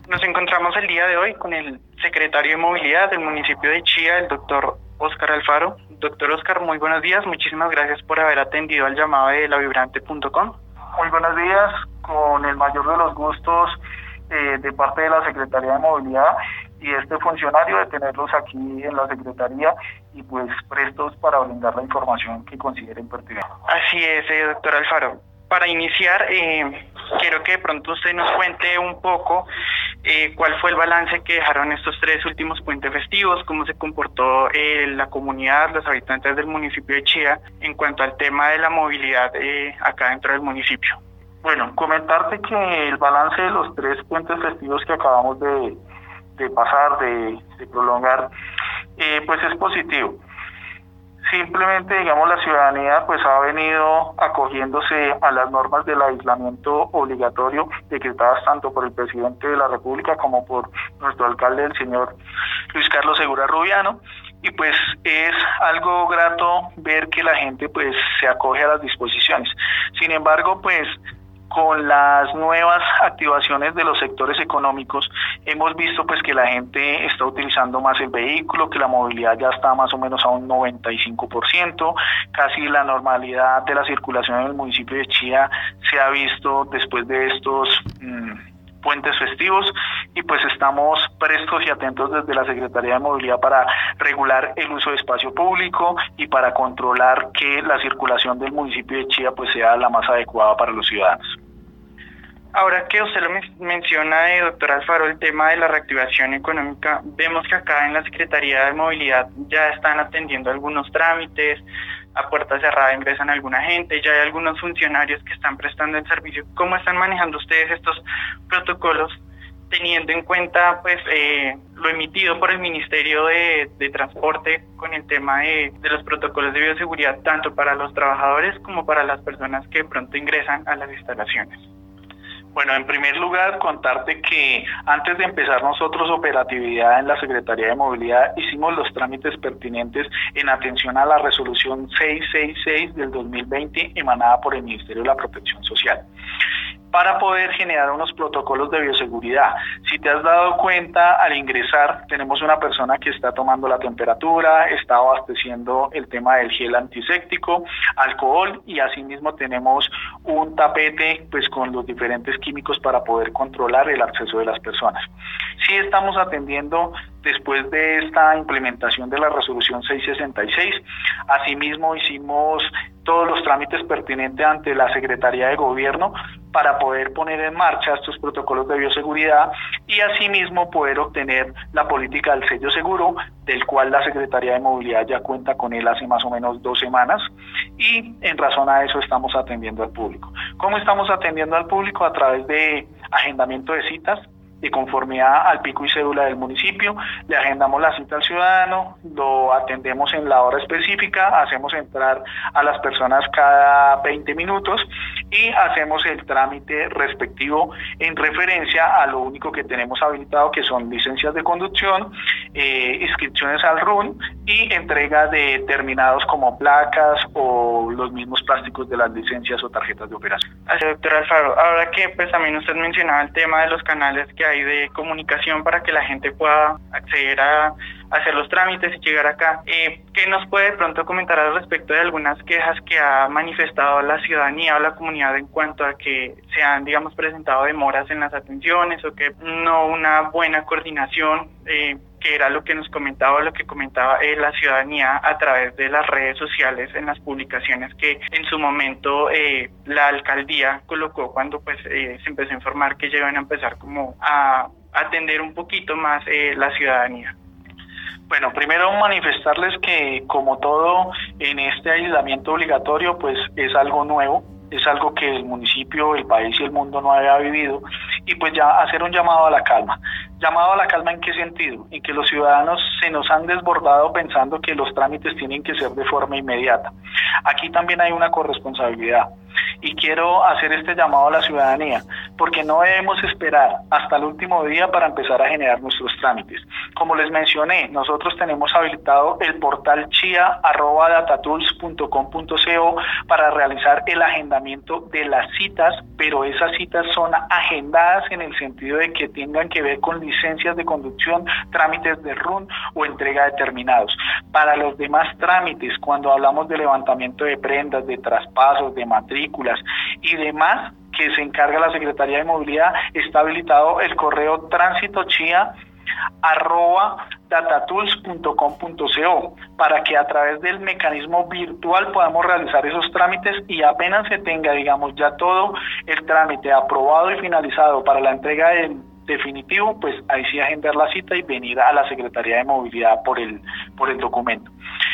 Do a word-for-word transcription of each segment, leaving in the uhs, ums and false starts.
Nos encontramos el día de hoy con el secretario de Movilidad del municipio de Chía, el doctor Óscar Alfaro. Doctor Óscar, muy buenos días. Muchísimas gracias por haber atendido al llamado de la vibrante punto com. Muy buenos días, con el mayor de los gustos eh, de parte de la Secretaría de Movilidad y este funcionario de tenerlos aquí en la Secretaría y pues prestos para brindar la información que consideren pertinente. Así es, eh, doctor Alfaro. Para iniciar, eh, quiero que de pronto usted nos cuente un poco eh, cuál fue el balance que dejaron estos tres últimos puentes festivos, cómo se comportó eh, la comunidad, los habitantes del municipio de Chía en cuanto al tema de la movilidad eh, acá dentro del municipio. Bueno, comentarte que el balance de los tres puentes festivos que acabamos de, de pasar, de, de prolongar, eh, pues es positivo. Simplemente, digamos, la ciudadanía pues ha venido acogiéndose a las normas del aislamiento obligatorio decretadas tanto por el presidente de la República como por nuestro alcalde, el señor Luis Carlos Segura Rubiano, y pues es algo grato ver que la gente pues se acoge a las disposiciones. Sin embargo, pues con las nuevas activaciones de los sectores económicos, hemos visto pues que la gente está utilizando más el vehículo, que la movilidad ya está más o menos a un noventa y cinco por ciento, casi la normalidad de la circulación en el municipio de Chía se ha visto después de estos mmm, puentes festivos, y pues estamos prestos y atentos desde la Secretaría de Movilidad para regular el uso de espacio público y para controlar que la circulación del municipio de Chía pues sea la más adecuada para los ciudadanos. Ahora que usted lo menciona, eh, doctor Alfaro, el tema de la reactivación económica, vemos que acá en la Secretaría de Movilidad ya están atendiendo algunos trámites, a puerta cerrada ingresan alguna gente, ya hay algunos funcionarios que están prestando el servicio. ¿Cómo están manejando ustedes estos protocolos, teniendo en cuenta pues eh, lo emitido por el Ministerio de, de Transporte con el tema de, de los protocolos de bioseguridad, tanto para los trabajadores como para las personas que de pronto ingresan a las instalaciones? Bueno, en primer lugar, contarte que antes de empezar nosotros operatividad en la Secretaría de Movilidad, hicimos los trámites pertinentes en atención a la resolución seiscientos sesenta y seis del dos mil veinte emanada por el Ministerio de la Protección Social, para poder generar unos protocolos de bioseguridad. Si te has dado cuenta, al ingresar tenemos una persona que está tomando la temperatura, está abasteciendo el tema del gel antiséptico, alcohol, y asimismo tenemos un tapete pues con los diferentes químicos para poder controlar el acceso de las personas. Sí estamos atendiendo después de esta implementación de la resolución seiscientos sesenta y seis, asimismo hicimos todos los trámites pertinentes ante la Secretaría de Gobierno para poder poner en marcha estos protocolos de bioseguridad y asimismo poder obtener la política del sello seguro, del cual la Secretaría de Movilidad ya cuenta con él hace más o menos dos semanas, y en razón a eso estamos atendiendo al público. ¿Cómo estamos atendiendo al público? A través de agendamiento de citas, de conformidad al pico y cédula del municipio, le agendamos la cita al ciudadano, lo atendemos en la hora específica, hacemos entrar a las personas cada veinte minutos y hacemos el trámite respectivo en referencia a lo único que tenemos habilitado, que son licencias de conducción, eh, inscripciones al R U N y entrega de terminados como placas o los mismos plásticos de las licencias o tarjetas de operación. Así, doctor Alfaro, ahora que pues también usted mencionaba el tema de los canales que hay de comunicación para que la gente pueda acceder a hacer los trámites y llegar acá, eh, ¿qué nos puede de pronto comentar al respecto de algunas quejas que ha manifestado la ciudadanía o la comunidad en cuanto a que se han, digamos, presentado demoras en las atenciones o que no una buena coordinación, eh, que era lo que nos comentaba, lo que comentaba eh, la ciudadanía a través de las redes sociales en las publicaciones que en su momento eh, la alcaldía colocó cuando pues eh, se empezó a informar que ya iban a empezar como a atender un poquito más eh, la ciudadanía? Bueno, primero manifestarles que como todo en este aislamiento obligatorio pues es algo nuevo, es algo que el municipio, el país y el mundo no había vivido, y pues ya hacer un llamado a la calma. ¿Llamado a la calma en qué sentido? En que los ciudadanos se nos han desbordado pensando que los trámites tienen que ser de forma inmediata. Aquí también hay una corresponsabilidad. Y quiero hacer este llamado a la ciudadanía, porque no debemos esperar hasta el último día para empezar a generar nuestros trámites. Como les mencioné, nosotros tenemos habilitado el portal chia arroba datatools punto com punto co para realizar el agendamiento de las citas, pero esas citas son agendadas en el sentido de que tengan que ver con licencias de conducción, trámites de R U N o entrega de terminados. Para los demás trámites, cuando hablamos de levantamiento de prendas, de traspasos, de matrículas y demás, que se encarga la Secretaría de Movilidad, está habilitado el correo tránsitochia arroba datatools punto com punto co para que a través del mecanismo virtual podamos realizar esos trámites y apenas se tenga, digamos, ya todo el trámite aprobado y finalizado para la entrega del definitivo, pues ahí sí agendar la cita y venir a la Secretaría de Movilidad por el, por el documento.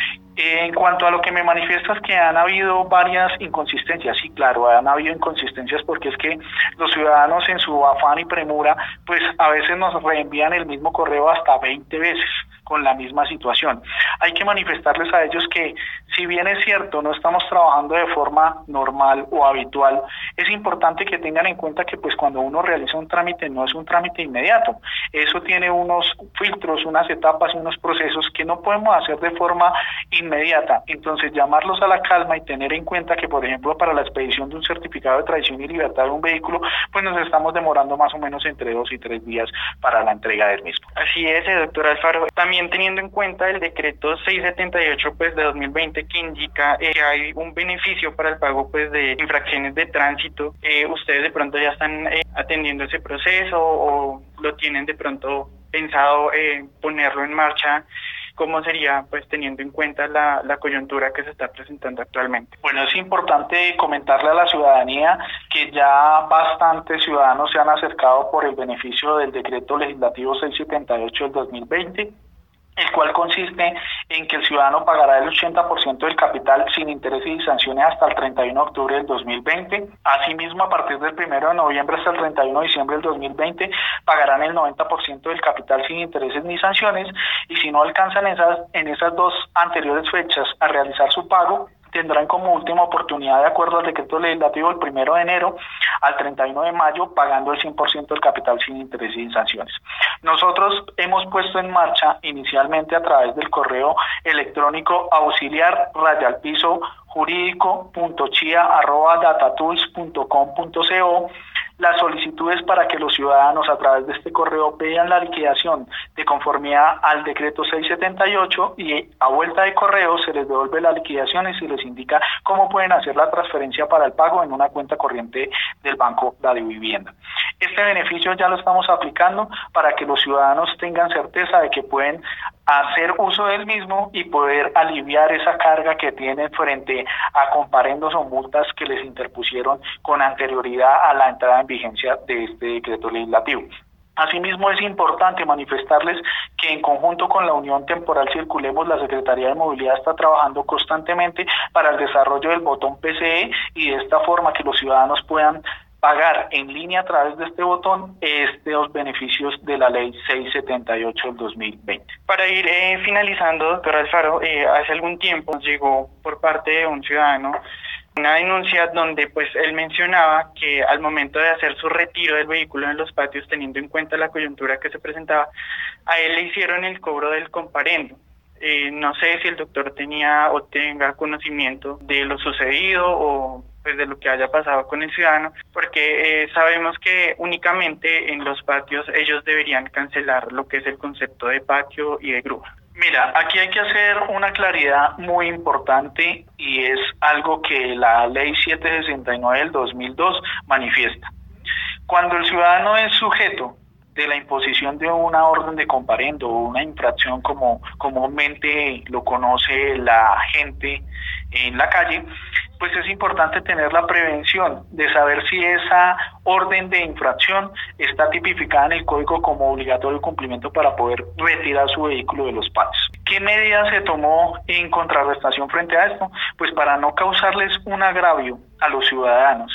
En cuanto a lo que me manifiestas que han habido varias inconsistencias, sí, claro, han habido inconsistencias porque es que los ciudadanos en su afán y premura, pues a veces nos reenvían el mismo correo hasta veinte veces con la misma situación. Hay que manifestarles a ellos que, si bien es cierto, no estamos trabajando de forma normal o habitual, es importante que tengan en cuenta que pues cuando uno realiza un trámite no es un trámite inmediato. Eso tiene unos filtros, unas etapas, unos procesos que no podemos hacer de forma inmediata. Entonces, llamarlos a la calma y tener en cuenta que, por ejemplo, para la expedición de un certificado de tradición y libertad de un vehículo, pues nos estamos demorando más o menos entre dos y tres días para la entrega del mismo. Así es, doctor Alfaro. También teniendo en cuenta el decreto seiscientos setenta y ocho pues de dos mil veinte que indica eh, que hay un beneficio para el pago pues de infracciones de tránsito, eh, ¿ustedes de pronto ya están eh, atendiendo ese proceso o lo tienen de pronto pensado eh, ponerlo en marcha? ¿Cómo sería, pues, teniendo en cuenta la, la coyuntura que se está presentando actualmente? Bueno, es importante comentarle a la ciudadanía que ya bastantes ciudadanos se han acercado por el beneficio del decreto legislativo seiscientos setenta y ocho del dos mil veinte, el cual consiste en que el ciudadano pagará el ochenta por ciento del capital sin intereses y sanciones hasta el treinta y uno de octubre del dos mil veinte. Asimismo, a partir del primero de noviembre hasta el treinta y uno de diciembre del dos mil veinte, pagarán el noventa por ciento del capital sin intereses ni sanciones, y si no alcanzan esas, en esas dos anteriores fechas a realizar su pago, tendrán como última oportunidad, de acuerdo al decreto legislativo, el primero de enero al treinta y uno de mayo, pagando el cien por ciento del capital sin intereses y sanciones. Nosotros hemos puesto en marcha inicialmente a través del correo electrónico auxiliar rayal piso jurídico punto chia arroba datatools punto com punto co las solicitudes para que los ciudadanos a través de este correo vean la liquidación de conformidad al decreto seiscientos setenta y ocho, y a vuelta de correo se les devuelve la liquidación y se les indica cómo pueden hacer la transferencia para el pago en una cuenta corriente del Banco de Vivienda. Este beneficio ya lo estamos aplicando para que los ciudadanos tengan certeza de que pueden hacer uso del mismo y poder aliviar esa carga que tienen frente a comparendos o multas que les interpusieron con anterioridad a la entrada en vigencia de este decreto legislativo. Asimismo, es importante manifestarles que en conjunto con la Unión Temporal Circulemos, la Secretaría de Movilidad está trabajando constantemente para el desarrollo del botón P C E, y de esta forma que los ciudadanos puedan pagar en línea a través de este botón estos beneficios de la ley seiscientos setenta y ocho del dos mil veinte. Para ir eh, finalizando, doctor Alfaro, eh, hace algún tiempo llegó por parte de un ciudadano una denuncia donde pues él mencionaba que al momento de hacer su retiro del vehículo en los patios, teniendo en cuenta la coyuntura que se presentaba, a él le hicieron el cobro del comparendo. Eh, no sé si el doctor tenía o tenga conocimiento de lo sucedido o pues de lo que haya pasado con el ciudadano, porque eh, sabemos que únicamente en los patios ellos deberían cancelar lo que es el concepto de patio y de grúa. Mira, aquí hay que hacer una claridad muy importante, y es algo que la ley setecientos sesenta y nueve del dos mil dos manifiesta. Cuando el ciudadano es sujeto de la imposición de una orden de comparendo o una infracción, como comúnmente lo conoce la gente en la calle, pues es importante tener la prevención de saber si esa orden de infracción está tipificada en el código como obligatorio cumplimiento para poder retirar su vehículo de los patios. ¿Qué medidas se tomó en contrarrestación frente a esto? Pues para no causarles un agravio a los ciudadanos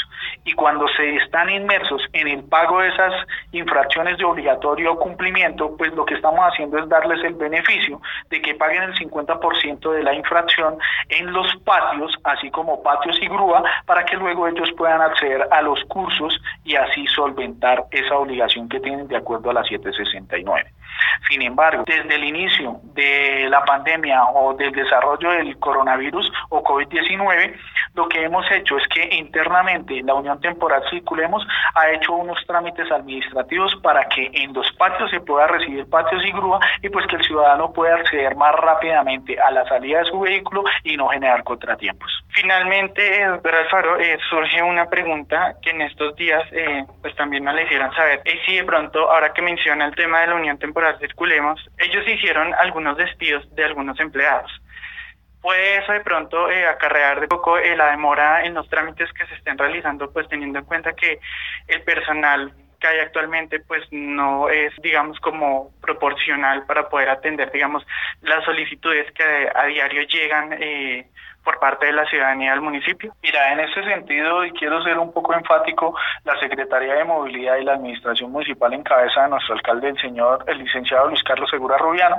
y cuando se están inmersos en el pago de esas infracciones de obligatorio cumplimiento, pues lo que estamos haciendo es darles el beneficio de que paguen el cincuenta por ciento de la infracción en los patios, así como patios y grúa, para que luego ellos puedan acceder a los cursos y así solventar esa obligación que tienen de acuerdo a la setecientos sesenta y nueve. Sin embargo, desde el inicio de la pandemia o del desarrollo del coronavirus o COVID diecinueve, lo que hemos hecho es que internamente la Unión Temporal Circulemos ha hecho unos trámites administrativos para que en los patios se pueda recibir patios y grúa y pues que el ciudadano pueda acceder más rápidamente a la salida de su vehículo y no generar contratiempos. Finalmente, doctor Alfaro, eh, surge una pregunta que en estos días eh, pues también nos la hicieron saber. Eh, si de pronto, ahora que menciona el tema de la Unión Temporal Circulemos, ellos hicieron algunos despidos de algunos empleados. ¿Puede eso de pronto eh, acarrear de poco eh, la demora en los trámites que se estén realizando, pues teniendo en cuenta que el personal que hay actualmente pues no es, digamos, como proporcional para poder atender, digamos, las solicitudes que a, a diario llegan eh, por parte de la ciudadanía del municipio? Mira, en ese sentido, y quiero ser un poco enfático, la Secretaría de Movilidad y la Administración Municipal en cabeza de nuestro alcalde, el señor, el licenciado Luis Carlos Segura Rubiano,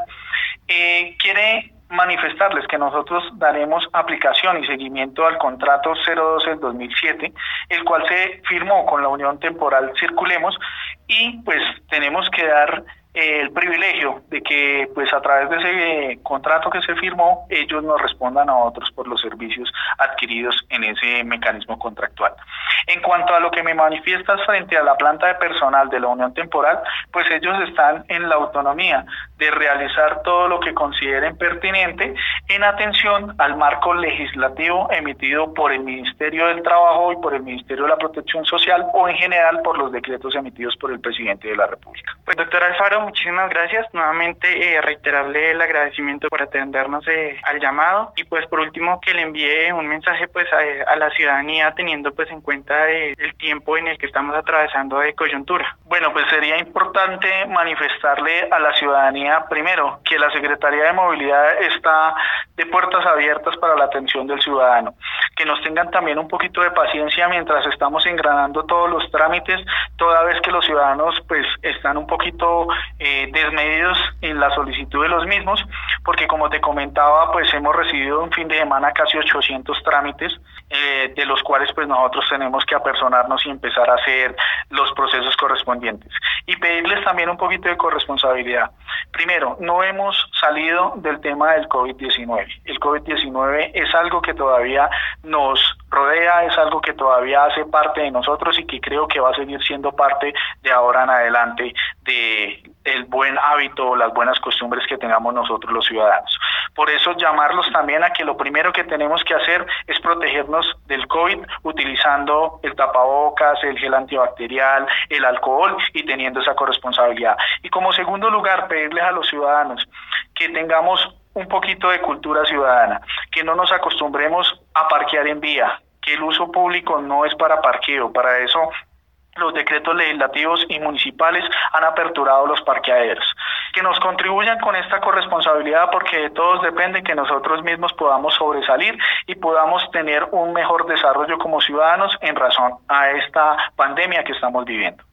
eh, quiere manifestarles que nosotros daremos aplicación y seguimiento al contrato cero doce del dos mil siete, el cual se firmó con la Unión Temporal Circulemos, y pues tenemos que dar eh, el privilegio de que pues a través de ese eh, contrato que se firmó, ellos nos respondan a otros por los servicios adquiridos en ese mecanismo contractual. En cuanto a lo que me manifiestas frente a la planta de personal de la Unión Temporal, pues ellos están en la autonomía de realizar todo lo que consideren pertinente en atención al marco legislativo emitido por el Ministerio del Trabajo y por el Ministerio de la Protección Social, o en general por los decretos emitidos por el Presidente de la República. Pues doctor Alfaro, muchísimas gracias. Nuevamente eh, reiterarle el agradecimiento por atendernos eh, al llamado, y pues por último que le envíe un mensaje pues a, a la ciudadanía, teniendo pues en cuenta eh, el tiempo en el que estamos atravesando de coyuntura. Bueno, pues sería importante manifestarle a la ciudadanía primero que la Secretaría de Movilidad está de puertas abiertas para la atención del ciudadano, que nos tengan también un poquito de paciencia mientras estamos engranando todos los trámites, toda vez que los ciudadanos pues están un poquito eh, desmedidos en la solicitud de los mismos, porque como te comentaba, pues hemos recibido un fin de semana casi ochocientos trámites, eh, de los cuales pues nosotros tenemos que apersonarnos y empezar a hacer los procesos correspondientes, y pedirles también un poquito de corresponsabilidad. Primero, no hemos salido del tema del COVID diecinueve. El COVID diecinueve es algo que todavía nos rodea, es algo que todavía hace parte de nosotros y que creo que va a seguir siendo parte de ahora en adelante de el buen hábito, las buenas costumbres que tengamos nosotros los ciudadanos. Por eso llamarlos también a que lo primero que tenemos que hacer es protegernos del COVID utilizando el tapabocas, el gel antibacterial, el alcohol y teniendo esa corresponsabilidad. Y como segundo lugar, pedirles a los ciudadanos que tengamos un poquito de cultura ciudadana, que no nos acostumbremos a parquear en vía, que el uso público no es para parqueo, para eso los decretos legislativos y municipales han aperturado los parqueaderos. Que nos contribuyan con esta corresponsabilidad, porque de todos depende que nosotros mismos podamos sobresalir y podamos tener un mejor desarrollo como ciudadanos en razón a esta pandemia que estamos viviendo.